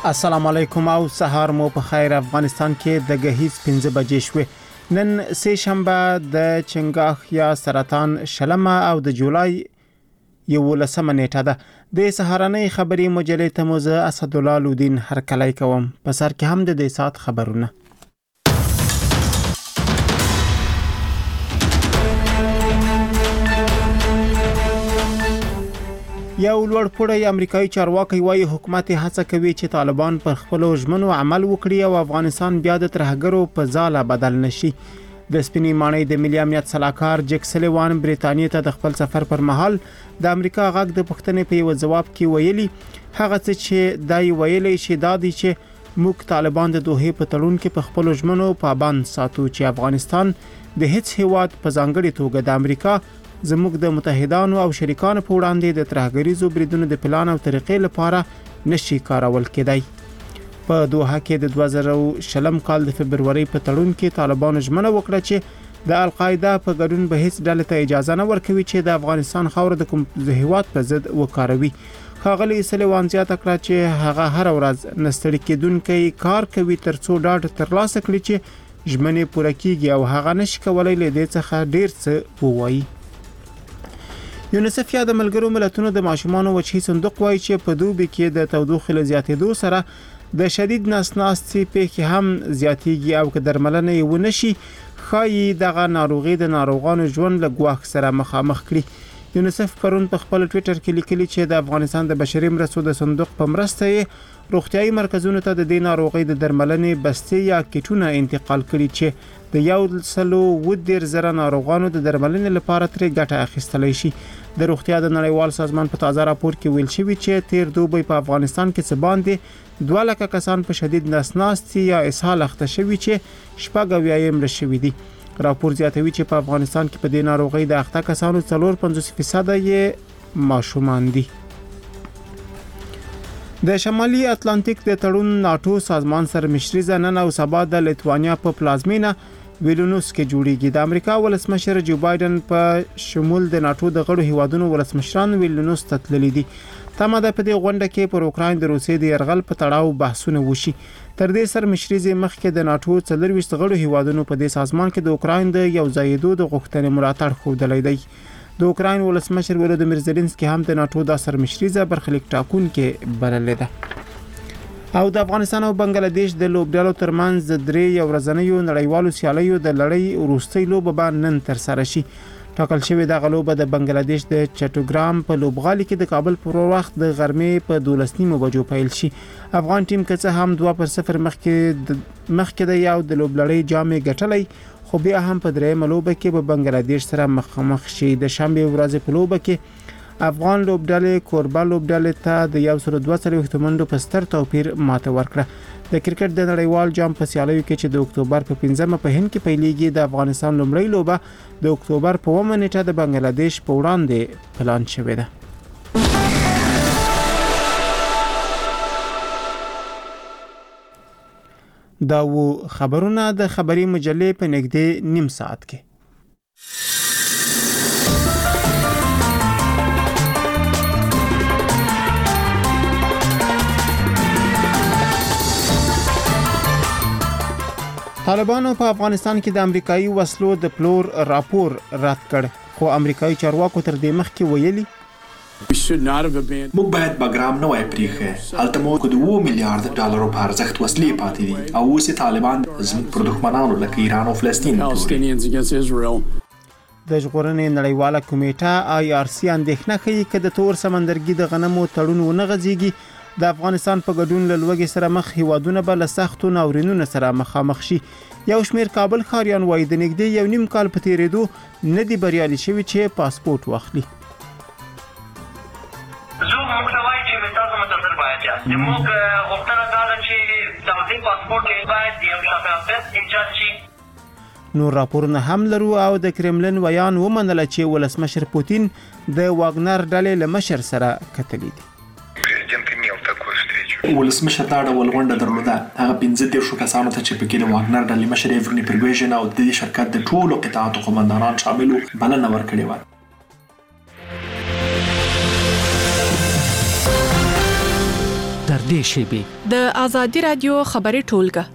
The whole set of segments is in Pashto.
السلام علیکم او سهار مو په خیر. افغانستان کې د غهیز 15 بجې شوې. نن سه شنبه د چنګاخ یا سرطان شلمه او د جولای 11 نیټه ده. د سهارنۍ خبري مجلې ته موزه اسدالله لودین هرکلی کوم. په سر کې هم د دې سات خبرونه. یو لوړپوړی امریکایي چارواکي وايي حکومت هڅه کوي چې طالبان پر خپل ژمنو عمل وکړي او افغانستان بیا د ترهګرو په ځاله بدل نشي. د سپینې ماڼۍ د ملي امنیت صلاحکار جک سلیوان بریتانیا ته د خپل سفر پر مهال د امریکا غږ د پښتنې په یو ځواب کې ویلي هغه څه چې دای ویلي شي دا دي چې موږ طالبان د دوه په تړون کې په خپل ژمنو پابند ساتو چې افغانستان د هیڅ هیواد په ځانګړي توګه د امریکا زموږ د متحدانو او شریکانو په وړاندې د ترهګریزو بریدونو د پلان او طریقې لپاره نشي کارول کېدای. په دوحه کې د 2020 کال د فبرवरी په تړون کې طالبانو ژمنه وکړه چې د القاعده په ګډون به هیڅ ډلې ته اجازه نه ورکوي چې د افغانستان خاور د کوم هیواد په ضد وکاروي. ښاغلي سلیوان زیاته کړه چې هغه هر ورځ نستړي کېدونکي کار کوي ترڅو ډاډ ترلاسه کړي چې ژمنې پوره کیږي او هغه نشي کولای له دې څخه ډیر څه ووایي. یونیسف یا د ملګرو ملتونو د ماشومانو وچی صندوق وایي چې په دوبي کې د تودوخې له زیاتېدو سره د شدید نسناستي په هم زیاتېږي او که درملنه یې ونشي خایي دغه ناروغي د ناروغانو ژوند له ګواښ سره مخامخ کړي. یونیسف پرون په خپل ټوئیټر کې لیکلي چې د افغانستان د بشري مرستو د صندوق په مرسته یې روغتيایي مرکزونو ته د دې ناروغي د درملنې بستې یا کټونه انتقال کړي چې د 110,000 ناروغانو د درملنې لپاره ترې ګټه اخیستلی شي. د روغتیا د نړیوال سازمان په تازه راپور کې ویل شوی چې تیر دوبي په افغانستان کې څه باندې 2 لک کسان په شدید نسناستي یا اسهال اخته شوی چې شپږ ویایم رشوي دي. راپور زیاتوي چې په افغانستان کې په دې ناروغي د اخته کسانو 4.50% یې ماشومان دي. د شمالي اتلانتیک د تړون ناتو سازمان سره مشري نن او سبا د لیتوانیا په پلازمینه ویلنوس کې جوړیږي. د امریکا ولسمشر جو بایدن په شمول د ناتو د غړو هیوادونو ولسمشران ویلنوس ته تللي دي. تمه ده په دې غونډه کې پر اوکراین د روسیې د يرغل په تړاو بحثونه وشي. تر دې سره مشري مخکې د ناتو 40 غړو هیوادونو په دې سازمان کې د اوکراین د یو ځایدو د غوښتنې ملاتړ خوندلې دی. د اوکراین ولسمشر ولودیمیر زيلنسکي هم د ناتو د سرمشري برخلیک ټاکونکي بللې ده. او د افغانستان او بنگلاديش د لوبډالو ترمنځ د درې ورځنیو نړیوالو سیالیو د لړۍ وروستۍ لوبه به نن تر سره شي. ټاکل شوې د غلوبه د بنگلاديش د چټوګرام په لوبغالي کې د کابل پر وخت د غرمې په 12 بجو پیل شي. افغان ټیم که څه هم 2-0 مخکې د یو د لوبلړۍ جامې ګټلې خو بیا هم په درېمه لوبه کې به بنگلاديش سره مخامخ شي. د شنبه ورځ په لوبه کې افغان لوبډلې کوربه لوبډلې ته د 122 منډو په ستر توپیر ماته ورکړه. د کرکټ د نړیوال جام په سیالیو کې چې د اکتوبر په 15 په هند کې پیلېږي د افغانستان لومړی لوبه د اکتوبر په 1 نیټه د بنگلاديش په وړاندې پلان شوې ده. دا و خبرونه د خبري مجلې په نږدې نیم ساعت کې. طالبانو په افغانستان کې د امریکایي وسلو د پلور راپور رد کړ خو امریکایي چارواکو تر دې مخکې ویلي موږ باید بګرام نه وای پریخه هلته مو د 2 میلیارډ ډالرو په ارزښت وسلې پاتې دي او اوس طالبان زموږ پر دښمنانو لکه ایران او فلسطین د ژغورنې نړیواله کمیټه IRC اندېښنه کوي چې د تور سمندرګي د غنمو تړون ونه غځيږي د افغانستان په ګډون له لوګي سره مخ هیوادونه به له سختو ناورینونو سره مخامخ شي. یو شمیر کابل خاریان وایي د نږدې یو نیم کال په تیریدو نه دی بریالي شوی چې پاسپورت واخلي. زه محتوای چې تاسو متصل باید یاست. موږ غوښتنه دا چې تاسو پاسپورت باید یو شفافیت ایجاد شي. نور راپورونه هم لرو او د کرملن ویان ومنل چې ولسمشر پوتین د واګنر ډلې له مشر سره کتلی دي. ولسمشر دا ډول غونډه درلوده هغه 15 کسانو ته چې پکې د واګنر ډلې مشر ایورني پرګوژن او د شرکت د ټولو قطاعاتو قومندانان شامل وو بلنه ورکړې و. در دې شیبې د آزادي رادیو خبري ټولګه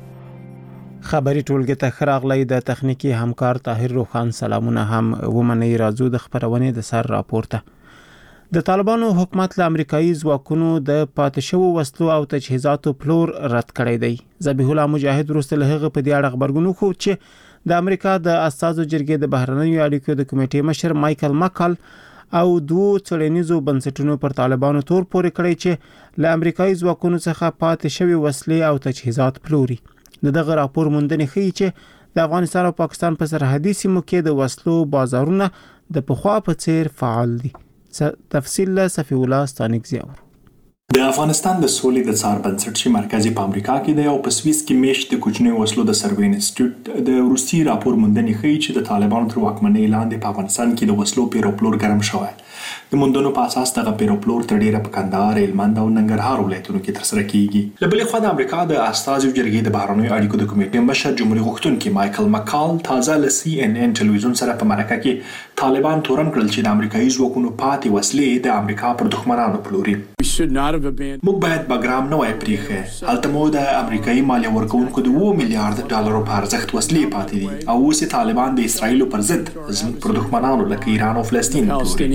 خبري ټولګه ته خراغلی د تخنیکی همکار طاهر روخان سلامونه هم ومني راځو د خبرونې د سر راپورته د طالبانو حکومت له امریکایي ځواکونو د پاتشو وسلو او تجهیزاتو پلور رد کړی دی ذبیح الله مجاهد وروسته له هغه په دې اړه خبرګون خو چې د امریکا د اساسو جرګې د بهرنیو اړیکو د کمیټې مشر مایکل مکل او دوه څړنیزو بنسټونو پر طالبانو تور پورې کړی چې له امریکایي ځواکونو څخه پاتې شوی وسلې او تجهیزات پلوري دغه راپور موندنې ښیي چې د افغانستان او پاکستان په سرحدي سیمو کې د وسلو بازارونه د پخوا په څیر فعال دي تفصیل له صفی الله ستانکزی اور د افغانستان د سولې د څار بنسټ چې مرکزی په امریکا کې دی او په سویس کې میشت د کوچنیو وسلو د سروې انسټیټیوټ د روسي راپور موندنې ښیي چې د طالبانو تر واکمنۍ لاندې په افغانستان کې د وسلو پیروپلور ګرم شوی د موندنو په اساس دغه پیروپلور تر ډیره په کندهار، هلمند او ننګرهار ولایتونو کې ترسره کیږي. له بلې خوا د امریکا د استازو جرګې د بهرنیو اړیکو د کمیټې مشر جمهوریت غوښتونکي مایکل مکال تازه له CNN ټلویزیون سره په مرکه کې طالبان تورن کړل چې د امریکایي ځواکونو پاتې وسلې د امریکا پر دښمنانو پلوري. موږ باید بګرام نه وای پریښه. هلته مو د امریکایي مالیه ورکوونکو د 2 میلیارډ ډالرو په ارزښت وسلې پاتې دي او اوس طالبان د اسرایل پر ضد زموږ پر دښمنانو لکه ایران او فلسطین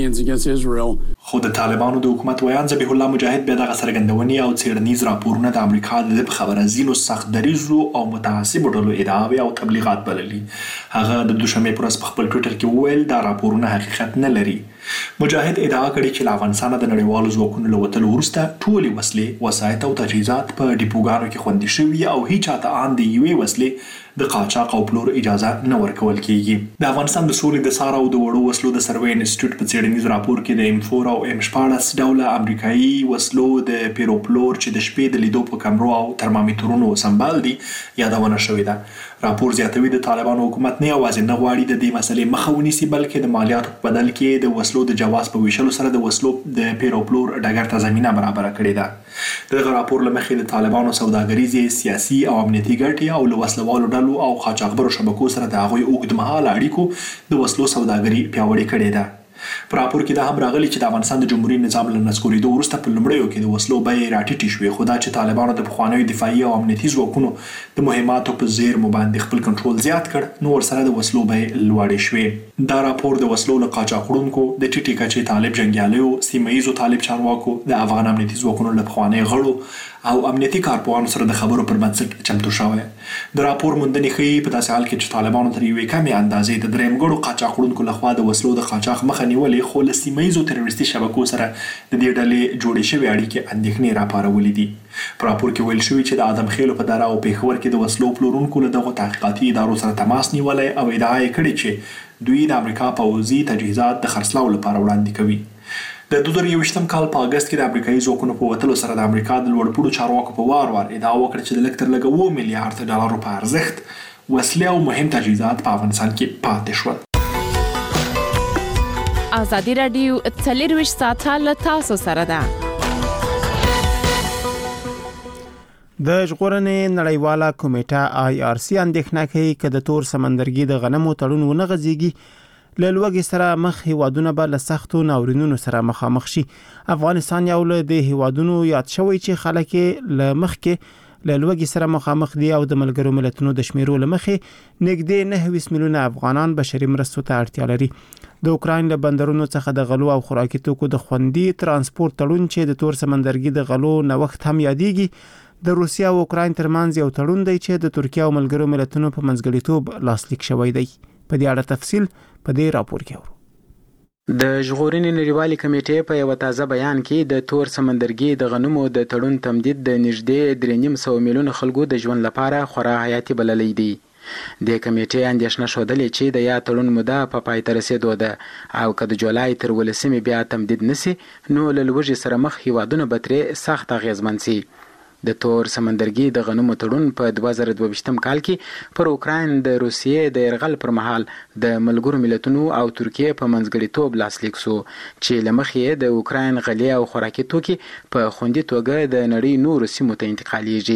پلوري. خو د طالبانو د حکومت ویان ذبیح الله مجاهد بیا دغه څرګندونې او څېړنیز راپورونه د امریکا د خبرازینو سخت دریزو او متعصبو ډلو ادعاوې او تبلیغات بللي. هغه د دوشنبې پر ورځ په خپل ټویټر کې وویل دا راپورونه حقیقت نه لري. مجاهد ادعا کړې چې له افغانستان د نړیوالو ځواکونو له وتلو وروسته ټولې وسلې، وسایط او تجهیزات په ډیپوګانو کې خوندي شوي او هیڅ چاته ان د یوې وسلې د قاچاق او پلور اجازه نه ورکول کیږي. د افغانستان د سولې د څار او د وړو وسلو د سروې انسټیټیوټ په څېړنیز راپور کې د M4 او M14 ډوله امریکایي وسلو د پیروپلور چې د شپې د لیدو په کمرو او ترمامیټرونو سمبال دي یادونه شوې ده. راپور زیاتوي د طالبانو حکومت نه یوازې نه غواړي د دې مسلې مخه ونیسي بلکې د مالیاتو په بدل کې د وسلو د جواز په ویشلو سره د وسلو د پیروپلور ډګر ته زمینه برابره کړې ده. دغه راپور له مخې د طالبانو سوداګریزې، سیاسي او امنیتي ګټې او له وسلوالو ډلو او قاچاقبرو شبکو سره د هغوی اوږدمهاله اړیکو د وسلو سوداګري پیاوړې کړې ده. په راپور کې دا هم راغلي چې د افغانستان د جمهوریت نظام له نسکورېدو وروسته په لومړیو کې د وسلو بیې راټیټې شوې، خو دا چې طالبانو د پخوانیو دفاعي او امنیتي ځواکونو د مهماتو په زیرمو باندې خپل کنټرول زیات کړ نو ورسره د وسلو بیې لوړې شوې. دا راپور د وسلو له قاچاقونکو، د ټیټې کچې طالب جنګیالیو، سیمه ییزو طالب چارواکو، د افغان امنیتي ځواکونو له پخوانیو غړو او امنیتي کارپوهانو سره د خبرو پر بنسټ چمتو شوی. د راپور موندنې ښیي په داسې حال کې چې طالبانو تر یوې کمې اندازې د درېیم ګړو قاچاقونکو لخوا د وسلو د قاچاق مخه نیولې، خو له سیمه ییزو تروریستي شبکو سره د دې ډلې جوړې شوې اړیکې اندېښنې راپارولې دي. په راپور کې ویل شوي چې د ادم خیلو په دره او پېښور کې د وسلو پلورونکو له دغو تحقیقاتي ادارو سره تماس نیولی او ادعا یې کړې چې دوی د امریکا پوځي تجهیزات د خرڅلاو لپاره وړاندې کوي. د 2023 کال په اگست کې د امریکایي ځواکونو په وتلو سره د امریکا د لوړپوړو چارواکو په وار ادعا وکړه چې د لږ تر لږه 2 میلیارډ ډالرو په ارزښت وسلې او مهم تجهیزات په افغانستان کې پاتې شول. آزادي رادیو 24 ساعته له تاسو سره ده. د ژغورنې نړیواله کمیټه IRC اندېښنه کوي چې د تور سمندرګي د غنمو تړون ونه غځيږي له لوږې سره مخ هیوادونه به له سختو ناورینونو سره مخامخ شي. افغانستان یو له دې هیوادونو یاد شوی چې خلک له مخکې له لوږې سره مخامخ دي او د ملګرو ملتونو د شمیرو له مخې نږدې 9 میلیونه افغانان بشري مرستو ته اړتیا لري. د اوکراین له بندرونو څخه د غلو او خوراکي توکو د خوندي ترانسپورت تړون چې د تور سمندرګي د غلو نوښت هم یادېږي د روسیا او اوکراین ترمنځ یو تړون دی چې د ترکیه او ملګرو ملتونو په منځګړیتوب لاسلیک شوی دی. په دې اړه تفصیل په دې راپور کې اورو. د ژغورنې نړیوالې کمیټې په یو تازه بیان کې د تور سمندرګي د غنمو د تړون تمدید د نږدې 3.5 میلیون خلکو د ژوند لپاره خورا حیاتي بللی دی. د کمیټې اندېښنه ښودلې چې د یا تړون موده په پای ته رسېدو ده او که د جولای تر 18 بیا تمدید نشي نو له لوږې سره مخ هیوادونه به ترې سخت اغېزمن شي. د تور سمندرګي د غنمو تړون په 2022 کال کې پر اوکراین د روسیې د یرغل پر مهال د ملګرو ملتونو او ترکیه په منځګړیتوب لاسلیک شو چې له مخې د اوکراین غلې او خوراکي توکي په خوندي توګه د نړۍ نورو سیمو ته انتقالیږي.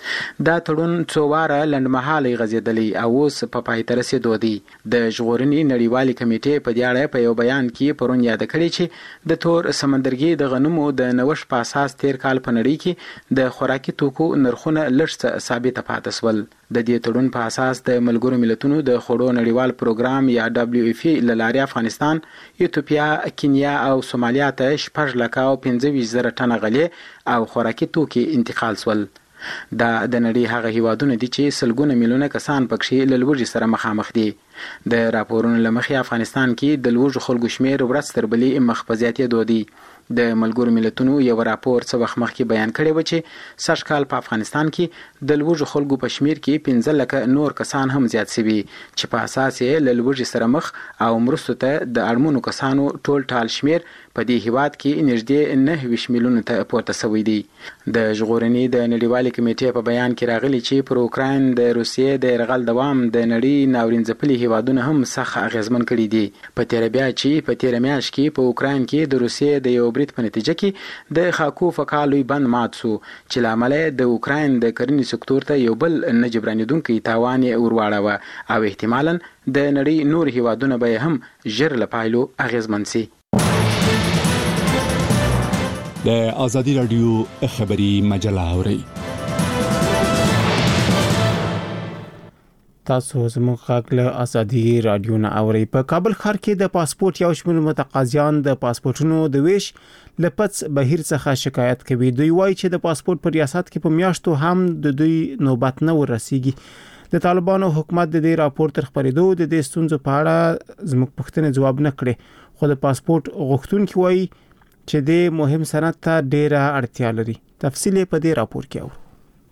دا تړون څو واره لنډمهاله غځېدلی او اوس په پای ته رسېدو دی. د ژغورنې نړیوالې کمیټې په دې اړه په یو بیان کې پرون یاد کړی چې د تور سمندرګي د غنمو د نوښت په اساس تیر کال په نړۍ کې د خوراکي توکو نرخونه لږ ثابته پاتې شول. د دې تړون په اساس د ملګرو ملتونو د خوړو نړیوال پروګرام یا WFP له لارې افغانستان، ایتوپیا، کینیا او سومالیا ته 6,25,000 ټنه غلې او خوراکي توکي انتقال شول. دا د نړۍ هغه هیوادونه دي چې سلګونه میلیونه کسان پکې له لوږې سره مخامخ دي. د راپورونو له مخې افغانستان کې د لوږې خلکو شمیر ورځ تر بلې مخ په زیاتېدو دی. د ملګرو ملتونو یو راپور څه وخت مخکې بیان کړی و چې سږ کال په افغانستان کې د لوږې خلکو په شمیر کې 15 لکه نور کسان هم زیات شوي چې په اساس یې له لوږې سره مخ او مرستو ته د اړمنو کسانو ټال شمیر په دې هیواد کې نږدې 9 میلیونه ته پورته شوی دی. د ژغورنې د نړیوالې کمیټې په بیان کې راغلی چې پر اوکراین د روسیې د یرغل دوام د نړۍ ناورین ځپلي هیوادونه هم سخت اغیزمن کړي دي. په تیر میاشت کې په اوکراین کې د روسیې د یو برید په نتیجه کې د خاکوف کالوی بند مات شو چې لامل د اوکراین د کرنې سکتور ته یو بل نه جبرانیدونکي تاوان ورواړوه او احتمالاً د نړۍ نور هیوادونه به هم ژر له پایلو اغیزمن شي. د ازادي رادیو خبری مجله اوري. تاسو زموږ غږ له ازادي رادیو نه اوري. په کابل ښار کې د پاسپورت یو شمېر متقاضیان د پاسپورتونو د ویش لپس بهیر څخه شکایت کوي. دوی وایي چې د پاسپورت په ریاست کې په میاشتو هم د دوی نوبت نه ورسیږي. د طالبانو حکومت د دې راپور تر خبرېدو د دې ستونزو په اړه زموږ پوښتنې جواب نه کړي، خو د پاسپورت غوښتونکي وایي چې د مهم سند ته ډیره اړتیا لري. تفصیل په دې راپور کې اورو.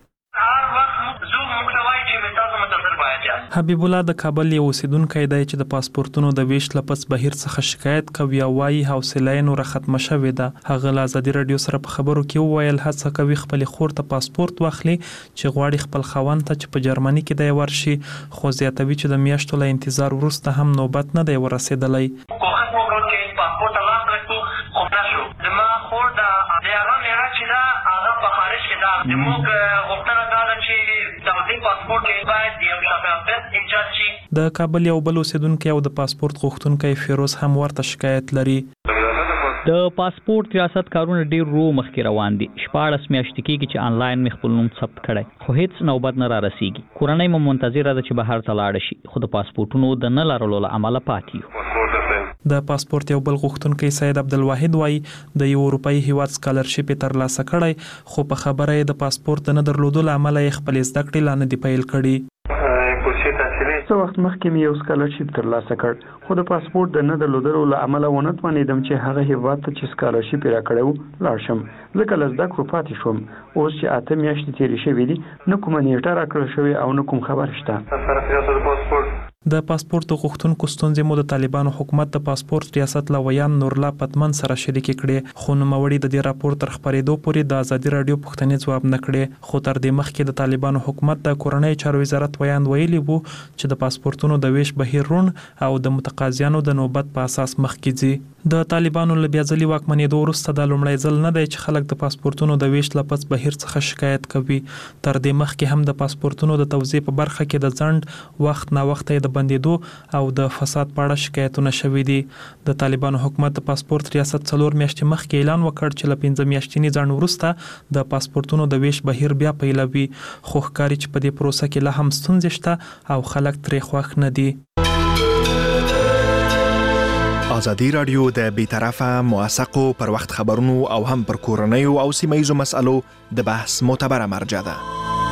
حبیب الله د کابل یو اوسیدونکی دی چې د پاسپورتونو د ویش لپس بهیر څخه شکایت کوي او وايي حوصله یې نور ختمه شوې ده. هغه له ازادي رادیو سره په خبرو کې وویل هڅه کوي خپل خور ته پاسپورت واخلي چې غواړي خپل خاوند ته چې په جرمني کې دی ورشي، خو زیاتوي چې د میاشتو له انتظار وروسته هم نوبت نه دی ورسېدلی. د کابل یو بل اوسیدونکی او د پاسپورت غوښتونکی فیروز هم ورته شکایت لري. د پاسپورت ریاست کارونه ډیر رو مخکې روان دي. 14 میاشتې کېږي چې آنلاین مې خپل نوم ثبت کړی، خو هیڅ نوبت نه را رسیږي. کورنۍ مو منتظره ده چې بهر ته لاړ شي، خو د پاسپورتونو د نه لرلو له امله پاتې یو. د پاسپورت یو بل غوښتونکی سید عبدالواحد وایي د یو اروپایي هیواد سکالرشپ ترلاسه کړی، خو په خبره یې د پاسپورت د نه درلودو له امله یې خپل زده کړې لا نه دي پیل کړي. څه وخت مخکې مې یو سکالرشپ ترلاسه کړ، خو د پاسپورت د نه درلودلو له امله ونه توانېدم چې هغه هیواد ته چې سکالرشپ را کړی لاړ شم. ځکه له زده کړو پاتې شوم. اوس چې 8 میاشتې تېرې شوې دي، نه کومه نیټه راکړل شوې او نه کوم خبر شته. د پاسپورت غوښتونکو ستونزې مو د طالبانو حکومت د پاسپورت ریاست لویان نورلا پتمن سره شریک کړي، خو نوموړي د دې راپور تر خبرېدو پورې د ازادي رادیو پوښتنې جواب نه کړي. خو تر دې مخکې د طالبانو حکومت د کورنۍ چارو وزارت ویان ویلي وو چې د پاسپورتونو د ویش بهیر رون او د متقاضیانو د نوبت په اساس مخکې ځي. د طالبانو له بیا ځلې واکمنېدو وروسته د لومړی ځل نه دی چې خلک د پاسپورتونو د ویش لپس بهیر څخه شکایت کوي. تر دې مخکې هم د پاسپورتونو د توزیع په برخه کې د ځنډ وخت نا وخت د بندېدو او د فساد په اړه شکایتونه شوي دي. د طالبانو حکومت د پاسپورت ریاست 4 میاشتې مخکې اعلان وکړ چې له 15 میاشتني ځنډ وروسته د پاسپورتونو د ویش بهیر بیا پیلوي، خو ښکاري چې په دې پروسه کې لا هم ستونزې شته او خلک ترې خوښ نه دي. ازادي رادیو د بیطرفه موثقو پر وخت خبرونو او هم پر کورنیو او سیمه‌ییزو مسألو د بحث معتبره مرجع ده.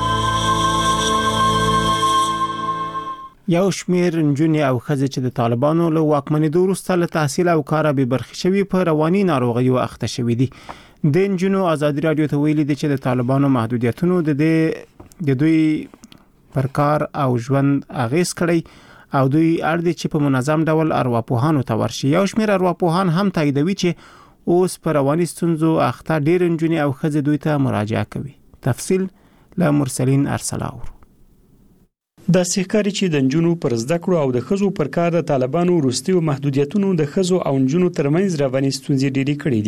یو شمیر نجونې او ښځې چې د طالبانو له واکمنېدو وروسته له تحصیل او کاره بې برخې شوي په رواني ناروغیو اخته شوي دي. د نجونو ازادي رادیو ته ویلي دي چې د طالبانو محدودیتونو د دوی پر کار او ژوند اغیز کړی او دوی اړ دي چې په منظم ډول ارواپوهانو ته ورشي. یو شمیر ارواپوهان هم تاییدوي چې اوس په رواني ستونزو اخته ډېر نجونې او ښځې دوی ته مراجعه کوي. تفصیل له مرسلین ارسلاور. د سیکاري چې د نجونو پر زده کړو او د ښځو پر کار د طالبانو وروستیو محدودیتونو د ښځو او نجونو ترمنځ رواني ستونزې ډېرې کړې دي.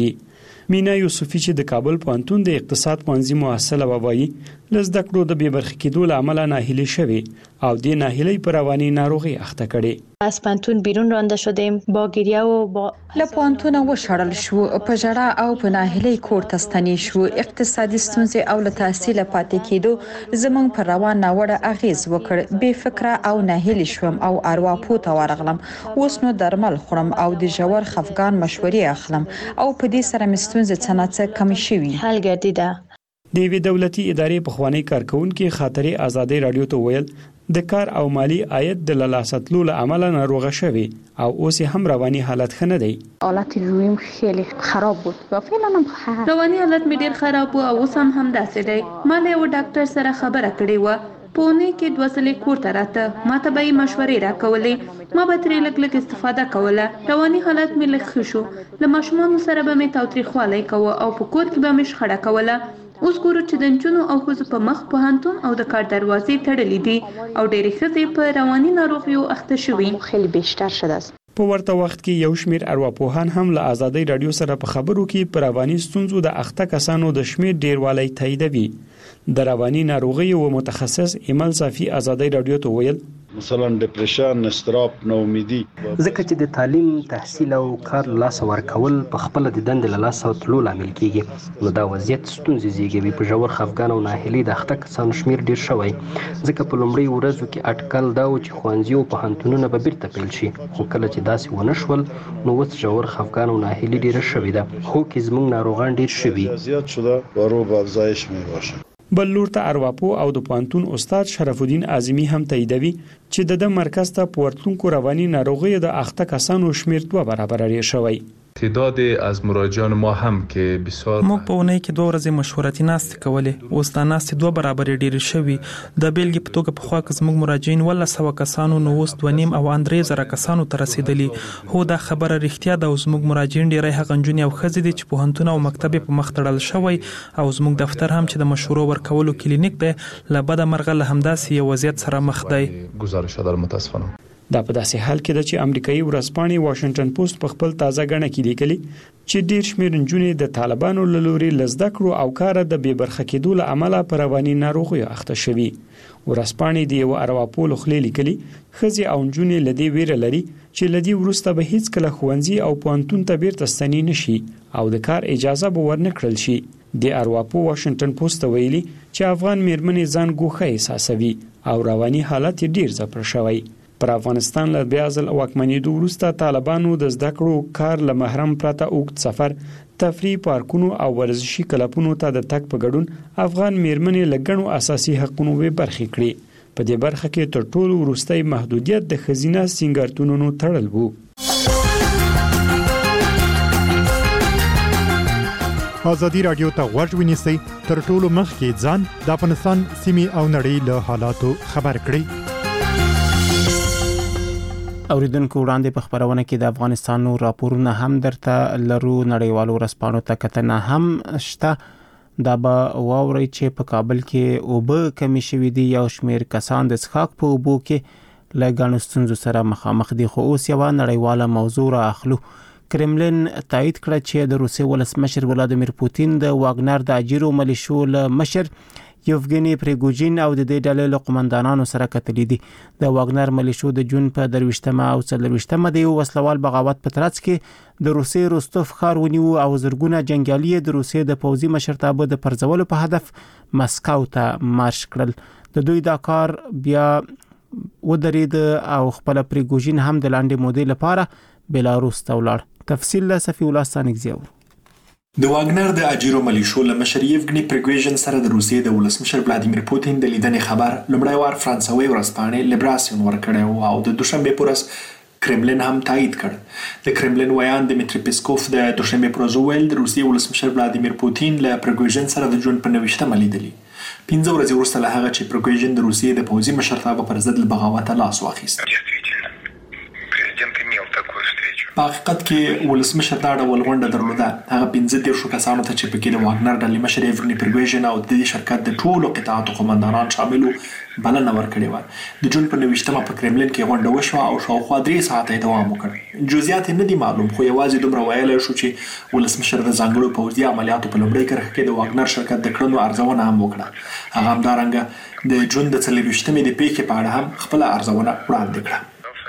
مینا یوسفی چې د کابل پوهنتون د اقتصاد پوهنځي محصله وایي لزده کړو د بې برخې کېدو له امله ناهیلي شوي او د ناهیلۍ پر رواني ناروغي اخته کړي. از پوهنتون بیرون رانده شدیم با گریه و با له پوهنتون وشړل شو، په ژړا او په ناهیلۍ کور ته ستنې شو. اقتصادي ستونزې او له تحصیل پاتې کېدو زموږ پر روان ناوړه اغیز وکړ. بې فکره او ناهیلي شوم او ارواپو ته ورغلم. اوس نو درمل خورم او د ژور خفګان مشورې اخلم او په دې سره مې ستونزې څه نه څه کمې شوي. حل ګرځیده. د یوې دولتي ادارې پخوانی کارکونکي خاطرې آزادۍ رادیو ته ویل د کار او مالی عاید د لاس تلو له امله ناروغه شوی او اوس هم رواني حالت ښه نه دی. حالت روحیم خیلی خراب بود و فعلا هم رواني حالت مې ډیر خراب و او اوس هم همداسې دی. ما له یو ډاکټر سره خبره کړې و، په اونۍ کې 2 ځلې کور ته راته، ما ته به یې مشورې راکولې، ما به ترې لږ استفاده کوله. رواني حالت مې لږ ښه شو، له ماشومانو سره به مې تاوتریخوالی کوه او په کور کې به مې شخړه کوله. اوس ګورو چې د نجونو او ښځو په مخ پوهنتون او د کار دروازې تړلې دي او ډېرې ښځې په رواني ناروغیو اخته شوي. خیلی بیشتر شده است. په ورته وخت کې یو شمیر ارواپوهان هم له آزادۍ رادیو سره په خبرو کې پر رواني ستونزو د اخته کسانو د شمیر ډیروالی تاییدوي. د رواني ناروغیو متخصص ایمل صافي آزادۍ رادیو ته ویل مثلا ډیپریشن، استراب، ناامیدي، ځکه چې د تعلیم، تحصیل او کار لاس ورکول په خپل د دندې له لاسه تلو لامل کیږي. نو دا وضعیت ستونزې زیږوي. په ژور خفګان او ناهیلۍ د اخته کسانو شمیر ډیر شوی، ځکه په لومړۍ ورځو کې اټکل دا و چې ښوونځي او پوهنتونونه به بیرته پیل شي، خو کله چې داسې ونه شول نو اوس ژور خفګان او ناهیلۍ ډیره شوې ده. خو کې زموږ ناروغان ډیر شوي. زیات شده و رو به افزایش میباشه. بل لور ته ارواپو او د پوهنتون استاد شرف الدین اعظمي هم تاییدوي چې د مرکز ته په ورتلونکو رواني ناروغیو د اخته کسانو شمیر 2 برابر ډیر شوی. تعداد از مراجعان ما هم که بسیار موږ په اونۍ کې 2 ورځې مشورتي ناستې کولې، اوس دا ناستې 2 برابر ډیر شوي. د بیلګې په توګه په خوا کې زموږ مراجعین 100 کسانو نو اوس 2.5 او 3,000 کسانو ته رسیدلی. هو دا خبره رښتیا ده او زموږ مراجعین ډیری هغه نجونې او ښځې دي چې پوهنتون او مکتب په مخ تړل شوی او زموږ دفتر هم چې د مشورو ورکولو کلینیک دی له بده مرغه له همداسې یو وضعیت سره مخ دی. گزارش دار متاسفانه. دا په داسې حال کې ده چې امریکایي ورځپاڼې واشنگټن پوسټ په خپل تازه غڼه کې لیکلي چې ډیر شمېر نجونې د طالبانو له لوري له زده کړو او کاره د بې برخه کېدو له امله په رواني ناروغیو اخته شوي. ورځپاڼې د یو ارواپوه خولې لیکلي ښځې او نجونې له دې ویره لري چې له دې وروسته به هیڅکله ښوونځي او پوهنتون ته بیرته ستنې نه شي او د کار اجازه به ورنه کړل شي. د ارواپوه واشنگټن پوسټ ته ویلي چې افغان میرمنې ځان ګوښه احساسوي او رواني حالت ډیر ځپل شوی. پر افغانستان له بیا ځل واکمنېدو وروسته طالبانو د زده کړو کار له محرم پرته اوږد سفر، تفریح پارکونو او ورزشي کلبونو ته د تګ په ګډون افغان میرمنې له ګڼو اساسي حقونو برخې کړې. په دې برخه کې تر ټولو وروستی محدودیت د ښځینه سینګارتونونو تړل وو. آزادي رادیو ته غوږ ونیسئ، تر ټولو مخکې ځان د افغانستان سیمې او نړۍ له حالاتو خبر کړئ. اوریدونکو وړاندې په خبرونه کې د افغانستان نور راپورونه هم درته لرو. نړیوالو ورځپاڼو ته کتنه هم شته. دا به واوري چې په کابل کې اوبه کمی شوي دي. یو شمیر کسان د څښاک په اوبو کې له ګڼو ستونزو سره مخامخ دي. خو اوس یو نړیواله موضوع را اخلو. کرملین تایید کړ چې د روسیې ولسمشر ولادیمیر پوتین د واګنر د اجیرو ملیشو له مشر یوفګنی پریګوژین او د دې ډلې له قومندانانو سره کتلې دي. د واګنر ملیشو د جون په 23 او 24 د یو وسلوال بغاوت په ترڅ کې د روسیې روستوف ښار ونیو او زرګونه جنگیالي د روسیې د پوځي مشرتابه د پرځولو په هدف مسکو ته مارش کړل. د دوی دا کار بیا ودرید او خپل پریګوژین هم د لاندې مودې لپاره بلاروس ته ولاړ. تفصیل له صفی الله سانګزیو. د واګنر د اجیرو ملیشو له مشر یوفګنی پریګوژین سره د روسیې د ولسمشر ولادیمیر پوتین د لیدنې خبر لومړی وار فرانسوي ورځپاڼې لیبراسیون ورکړی او د دوشنبه پر ورځ کرملین هم تایید کړ. د کرملین ویان دمیتری پیسکوف د دوشنبه پر ورځ ویل د روسیې ولسمشر ولادیمیر پوتین له پریګوژین سره د جون په 29 لیدلی. 15 ورځې وروسته له هغه چې پریګوژین د روسیې د پوځي مشرتابه پر ضد له بغاوت لاس واخیست. په حقیقت کې ولسمشر دا ډول غونډه درلوده هغه 15 کسانو ته چې پکې د واګنر ډلې مشر ایفګني پریګوژن او د دې شرکت د ټولو قطاعاتو قومندانان شامل بلنه ورکړې و. د جون په 29مه په کرملین کې غونډه وشوه او شاوخوا 3 ساعته دوام وکړ. جزئیات نه دي معلوم خو یوازې دومره ویلی شو چې ولسمشر د ځانګړو پوځي عملیاتو په لومړۍ کرښه کې د واګنر شرکت د کړنو ارزونه هم وکړه. هغه همدارنګه د جون د 24مې د پیښې په اړه هم خپله ارزونه وړاندې کړه.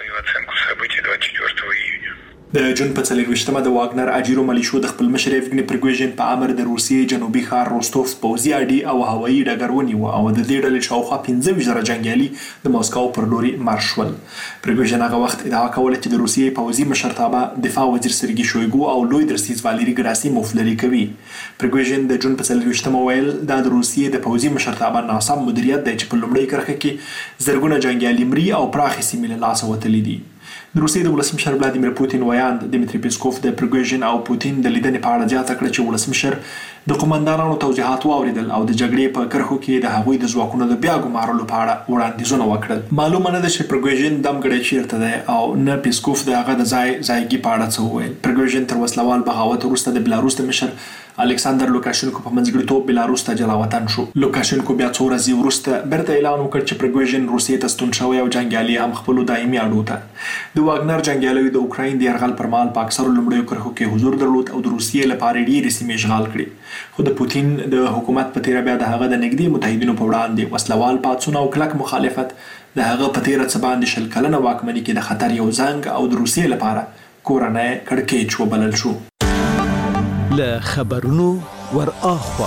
د جون په 24مه د واګنر اجیرو ملیشو د خپل مشر ایفګني پریګوژن په امر د روسیې جنوبي ښار روستوف پوځي اډې او هوایي ډګر ونیو او د دې ډلې شاوخوا 15 جنګیالي د مسکو پر لوري مارش شول. پریګوژن هغه وخت ادعا کوله چې د روسیې پوځي مشرتابه دفاع وزیر سرګي شویګو او لوی درسیز واليري ګراسیموف لري کوي. پریګوژن د جون په 24مه ویل دا د روسیې د پوځي مشرتابه ناسم مدیریت دی چې په لومړۍ کرښه کې زرګونه جنګیالي مري او پراخې سیمې له لاسه وتلي دي. د روسیې د ولسمشر ولادیمیر پوتین ویاند دیمیتری پیسکوف د پریګوژن او پوتین د لیدنې په اړه زیاته کړه چې ولسمشر د قومندانانو توضیحات واوریدل او د جګړې په کرښو کې د هغوی د ځواکونو د بیا ګمارلو په اړه وړاندیزونه وکړل. معلومه نه ده چې پریګوژن دمګړی چیرته دی او نه پیسکوف د هغه د ځایګي په اړه څه وویل. پریګوژن تر وسلوال بغاوت وروسته د بلاروس د مشر الکساندر لوکاشنکو په منځګړیتوب بلاروس ته جلا وطن شو. لوکاشنکو بیا څو ورځې وروسته بیرته اعلان وکړ چې پریګوژن روسیې ته ستون شوی او جنګیالي هم خپلو دایمي اډو ته. د واګنر جنګیالیو د اوکراین د یرغل پر مهال په اکثرو لومړیو کرښو کې حضور درلود او د روسیې لپاره ډېرې سیمې اشغال کړې. خو د پوتین د حکومت په تیره بیا د هغه د نږدې متحدینو په وړاندې وسلوال پاڅون او کلک مخالفت د هغه په تیره څه باندې 20 کلنه واکمني کې د خطر یو زنګ او د روسیې لپاره کورنۍ کړکېچ وبلل شو. له خبرونو ور اخوا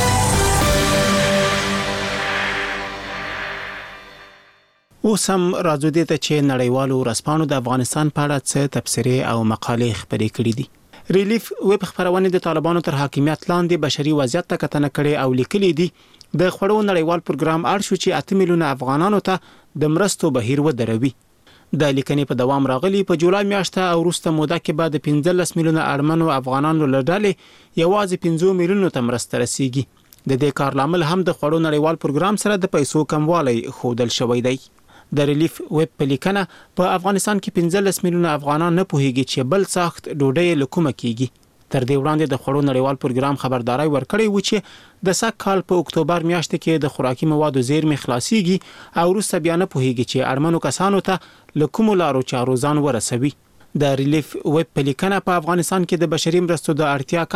اوس هم راځو دې ته چې نړیوالو ورځپاڼو د افغانستان په اړه څه تبصرې او مقالې خپرې کړې دي. ریلیف ویب خبرونه د طالبانو تر حاکمیت لاندې بشري وضعیت ته کتنه کړې او لیکلي دي د خړو نړیوال پروګرام اړ شو چې 8 میلیونه افغانانو ته د مرستو بهیر ودروي. د لیکنې په دوام راغلي په جولای میاشته او وروسته موده کې بعد 15 میلیونه اړمنو افغانانو لړلې یوازې 15 میلیونو ته مرسته رسیږي. د دې کار لامل هم د خړو نړیوال پروګرام سره د پیسو کموالی خودل شوی دی. د ریلیف ویب په لیکنه په افغانستان کې 15 میلیونه افغانان نه پوهیږي چې بل سخت ډوډۍ لکومه کیږي. تر دې وړاندې د خړو نړیوال پروګرام خبرداري ورکړې و چې د سږ کال په اکتوبر میاشت کې د خوراکي موادو زیرمې خلاصيږي او وروسته بیا نه پوهیږي چې اړمنو کسانو ته لکوم لارو چارو ځان ورسوي. د ریلیف ویب په لیکنه په افغانستان کې د بشري مرستو د اړتیا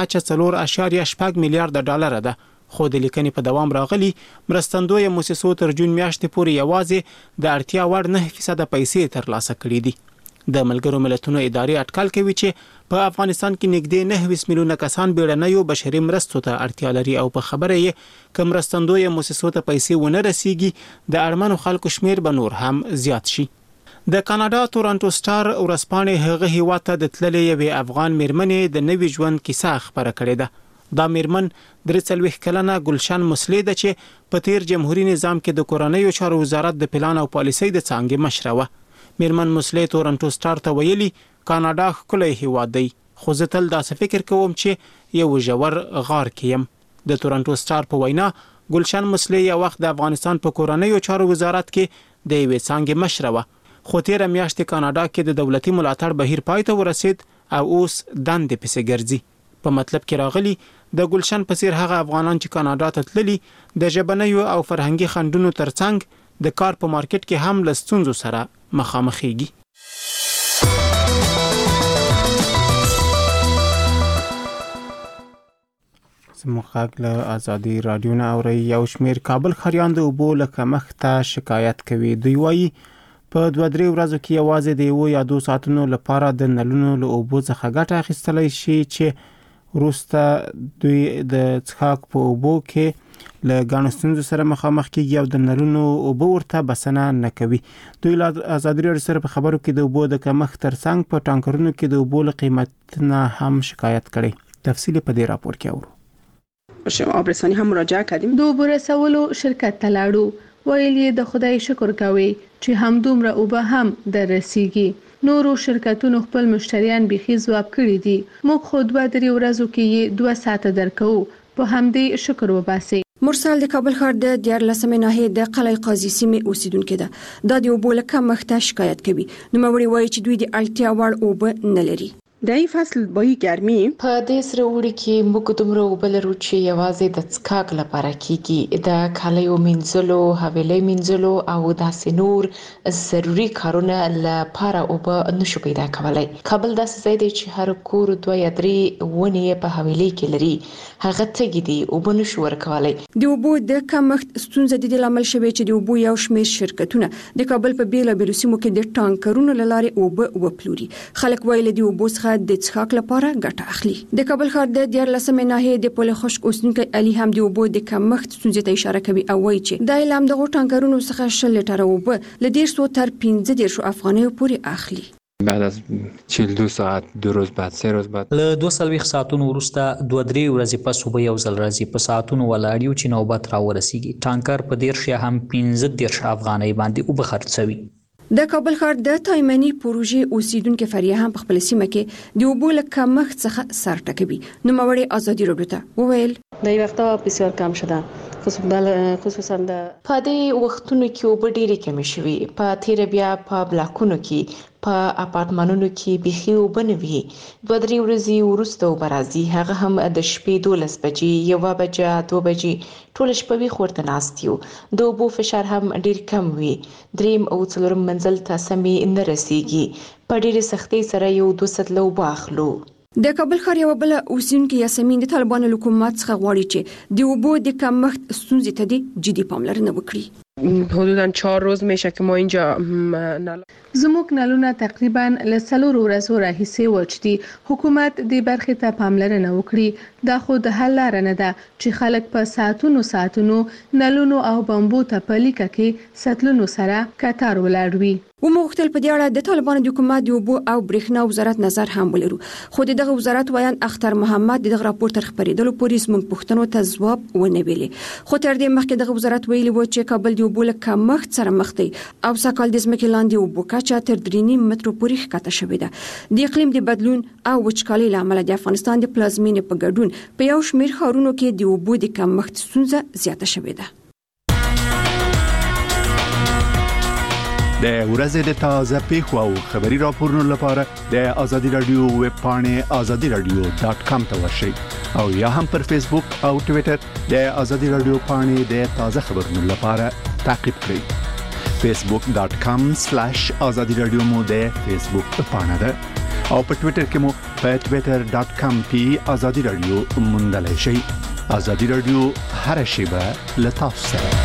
کچه 4.8 میلیارډ ډالر ده. خو د لیکنې په دوام راغلي مرستندوی مؤسسو تر جون میاشتې پورې یوازې د اړتیا وړ 9% پیسې ترلاسه کړې دي. د ملګرو ملتونو ادارې اټکل کوي چې په افغانستان کې نږدې 9 میلیونه کسان بیړنیو بشري مرستو ته اړتیا لري او په خبره یې کوم مرستندوی مؤسسو ته پیسې ونه رسیږي د اړمنو خلکو شمیر به نور هم زیات شي. د کاناډا تورنټو سټار ورځپاڼې هغه هیواد ته د تللې یوې افغان میرمنې د نوي ژوند کیسه خبره کړې ده. دا میرمن 43 کلنه ګلشن مسلې ده چې په تیر جمهوریت نظام کې د کورنیو چارو وزارت د پلان او پالیسۍ د څانګې مشره وه. میرمن مسلې تورنټو سټار ته ویلي کاناډا ښکلی هیواد دی خو زه تل داسې فکر کوم چې یو ژور غار کې یم. د تورنټو سټار په وینا ګلشن مسلې یو وخت د افغانستان په کورنیو چارو وزارت کې د یوې څانګې مشره وه خو تیر میاشت کاناډا کې د دولتي ملاتړ بهیر پای ته ورسید او اوس دندې پسې ګرځي. په مطلب کې راغلي د ګلشن په څیر هغه افغانان چې کاناډا ته تللي د ژبنیو او فرهنګي خنډونو ترڅنګ د کار په مارکیټ کې هم له ستونزو سره مخامخېږي. زموږ غږ له ازادي رادیو نه اورئ. یو شمېر کابل ښاریان د اوبو له کمښته شکایت کوي. دوی وایي په 2-3 ورځو کې یوازې د 1 یا 2 ساعتونو لپاره د نلونو له اوبو څخه ګټه اخیستلی شي چې وروسته دوی د څښاک په اوبو کې له ګڼو ستونزو سره مخامخ کیږي او د نلونو اوبه ورته بسنه نه کوي. دوی له ازادي راډیو سره په خبرو کې د اوبو د کمښت ترڅنګ په ټانکرونو کې د اوبو له قیمت نه هم شکایت کړي. تفصیل په دې راپور کې اورو. آبرسانی هم مراجعه کردیم. د اوبو رسولو شرکت ته لاړو ویل یې د خدای شکر کوي چې همدومره اوبه هم در رسیږي. نورو شرکتونو خپل مشتریان بيخي ځواب کړی دي. موږ خو 2-3 ورځو کې 2 ساعته درکو په همدې شکر وباسي. مرسل د کابل ښار د 14مې ناحیې د قلعه قاضي سیمې اوسیدونکو ده. د اوبو له کمښت شکایت کوي. نوموړي وایي چې دوی د اړتیا وړ اوبه نه لري. دای فصل بوی ګرمي په دې سره وړي کې موږ دومره اوبه لرو چې یوازې د څښاک لپاره کیږي. د کالیو مینځلو، حویلۍ مینځلو او داسې نور ضروري کارونه لپاره اوبه نشو پیدا کولای. کابل داسې ځای دی چې هر کور 2 یا 3 ونې په حویلۍ کې لري. هغه تږي دي، اوبه نشو ورکولای. د اوبو د کمښت ستونزه د دې لامل شوی چې د اوبو یو شمېر شرکتونه د کابل په بیلابیلو سیمو کې د ټانکرونو له لارې اوبه وپلوري. خلک وایي د اوبو څخه د څښاک لپاره ګټه اخلي. د کابل ښار د 14مې ناحیې د پل خشک اوسیدونکی علي هم د اوبو د کمښت ستونزې ته اشاره کوي او وایي چې د اعلان دغه ټانکرونو څخه 10 لیټره اوبه له 150 تر 15 افغانیو پورې اخلي. بعد از 42 ساعت 2 روز بعد 3 روز بعد له 2 ساعتونو وروسته 2-3 ورځې پس اوبه یو ځل راځي. په ساعتونو ولاړ یو چې نوبت راورسیږي. ټانکر په 10 یا هم 15 افغانۍ باندې اوبه خرڅوي. د کابل ښار د تایمنی پروژې اوسیدونکو فریه هم په خپل سیمه کې د اوبو له کمښت څخه سر ټکوي. نوموړي ازادي راډیو ته وویل د وخت بسیار کم شده، خصوصا په دې وختونو کې اوبه ډېرې کمې شوې. په تیر بیا په بلاکونو کې په اپارتمانونو کې بيخي اوبه نه وي. 2-3 ورځې وروسته اوبه راځي، هغه هم د شپې 12 بجې، 1 بجه، 2 بجې، ټول شپه وي خورته ناست یو. د اوبو فشار هم ډېر کم وي. 3 او 4 منزل ته سمې نه رسیږي. په ډېرې سختۍ سره یو 2 سطله اوبه اخلو. د کابل ښار یو بل اوسیدونکو یاسمین د طالبانو حکومت څخه غواړي چې د اوبو د کمښت ستونزې ته د جدي پاملرنه وکړي. حدوداً 4 روز میشه که ما اینجا زموږ نلونه تقریبا له 4 ورځو راهیسې وچ دي. حکومت دې برخې ته پاملرنه وکړي. دا خو د حل لاره نه ده چې خلک په ساعتونو نلونو او بمبو ته په لیکه کې سطلونو سره کتار ولاړ وي. ومغتل په دې اړه د طالبانو د حکومت د اوبو او برېښنا وزارت نظر هم ولرو. خو دغه وزارت وایي اختر محمد دغه راپور تر خبرېدلو پورې زموږ پوښتنو ته ځواب ونه ویلي. خو تر دې مخکې دغه وزارت ویلي و چې کابل د اوبو له کمښت سره مخ دی او سږکال د ځمکې لاندې اوبو کچه تر 3.5 مترو پورې ښکته شوې ده. د اقلیم د بدلون او وچکالۍ له امله د افغانستان د پلازمینې په ګډون په یو شمېر ښارونو کې د اوبو د کمښت ستونزه زیاته شوې ده. د ورځې د تازه پیښو او خبري راپورونو لپاره د ازادي رادیو ویب پاڼې azadiradio.com ته ورشئ او یا هم پر فیسبوک او ټوئیټر د ازادي رادیو پاڼې د تازه خبرونو لپاره تعقیب کړئ. facebook.com/azadiradio مو د فیسبوک پاڼه ده او په ټوئیټر کې مو په twitter.com/azadiradio موندلای شئ. ازادي رادیو هر شیبه له تاسو سره.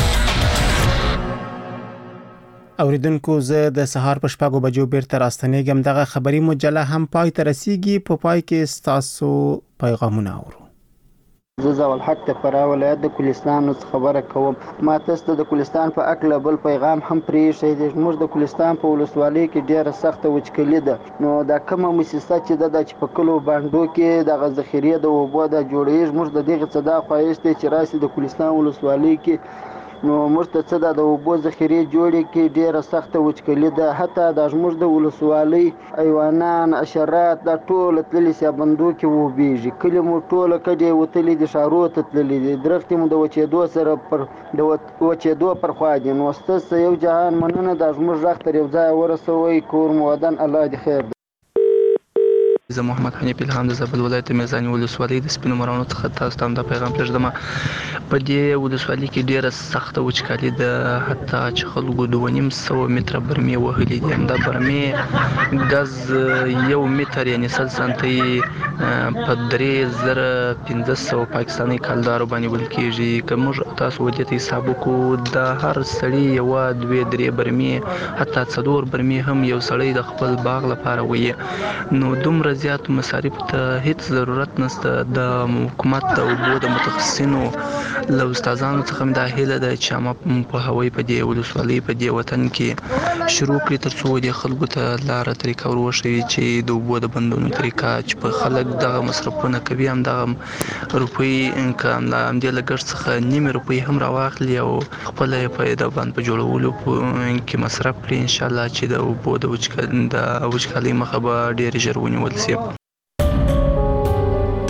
اوریدونکو زه د سهار په 6 بجو بیرته راستنېږم. دغه خبري مجله هم پای ته رسیدي. په پای کې تاسو پیغامونه اورو. زه زول حق ته پر ولایت د کوهستان خبره کوم. ما تاسو د کوهستان په اکل بل پیغام هم پرې شي. د موږ د کوهستان په ولسوالۍ کې ډیره سخته وچکلي ده. نو دا کومه مؤسسه چې د چپکلو باندې کې د ذخیره د اوبو د جوړېږي موږ د دغه صدا خوایسته چې راسي د کوهستان ولسوالۍ کې نو موږ ته څه د اوبو ذخیره جوړې کې ډیره سخته وچکلي ده. حتی د موږ د ولسوالۍ ایوانان اشرات د ټول تللی سیابندو کې وبېږي. کله مو ټول کډې وتلې د شارو ته تللی دي. درختې مو د وچېدو سره پر د وچېدو پر خوا دي. نو ستاسو یو جهان مننه د موږ ځخ تر یو ځای ورسوي. کور مو ودان الله دې خیر. زه محمد حنیف الهام د زابل ولایت میزانی ولسوالۍ د سپینو مرانو څخه تاسو ته دا پیغام پرېږدم. په دې ولسوالۍ کې ډیره سخته وچکالي ده. حتی چې خلکو 2.5 متره برمې وهلې دي. دا برمې غاز 1 متر یعنی 100 سانتي په 3500 پاکستاني کلدارو باندې ول کېږي. که موږ تاسو ودې ته حساب وکړو د هر سړي یو 2-3 برمې حتی 4 برمې هم یو سړی د خپل باغ لپاره وي. نو دومره زیات مصارف ته هیڅ ضرورت نشته. د حکومت او د متخصصینو له استادانو څخه دا هیله ده چې ما په هوای په دې ولسوالۍ په دې وطن کې شروع کړي تر څو د خلکو ته لار طریقه وروښيي چې د اوبو د بندونو طریقه چې په خلک دغه مصرفونه کوي هم دغه روپۍ انکم لا هم د لګښت څخه 9 روپۍ هم راواخلي او خپل په د باندې په جوړولو کې مصرف کړي. ان شاء الله چې د اوبو د وچکالۍ مخه به ډېر ژر ونیول شي.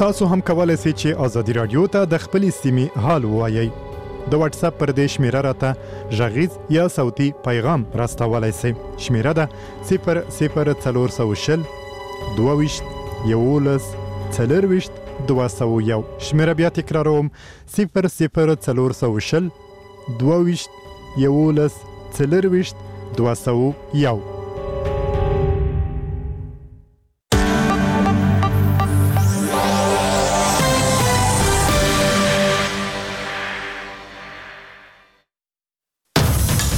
تاسو هم کولای شئ چې ازادي رادیو ته د خپل سیمې حال ووایئ. د واتس اپ پر دې شمیره راته غږیز یا صوتي پیغام راستولای شئ. شمیره ده 00420 22 11 40 201. شمیره بیا تکراروم 00420 22 11 40 201.